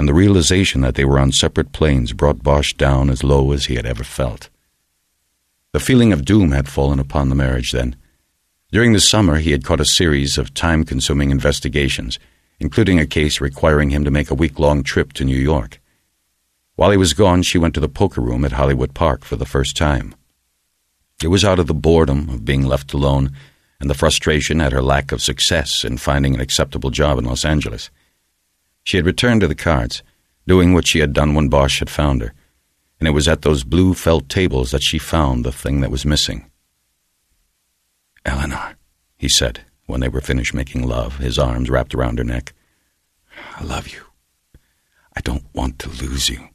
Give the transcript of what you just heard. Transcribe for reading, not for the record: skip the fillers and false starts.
and the realization that they were on separate planes brought Bosch down as low as he had ever felt. The feeling of doom had fallen upon the marriage then. During the summer, he had caught a series of time-consuming investigations, including a case requiring him to make a week-long trip to New York. While he was gone, she went to the poker room at Hollywood Park for the first time. It was out of the boredom of being left alone and the frustration at her lack of success in finding an acceptable job in Los Angeles. She had returned to the cards, doing what she had done when Bosch had found her, and it was at those blue felt tables that she found the thing that was missing. "Eleanor," he said, when they were finished making love, his arms wrapped around her neck, "I love you. I don't want to lose you."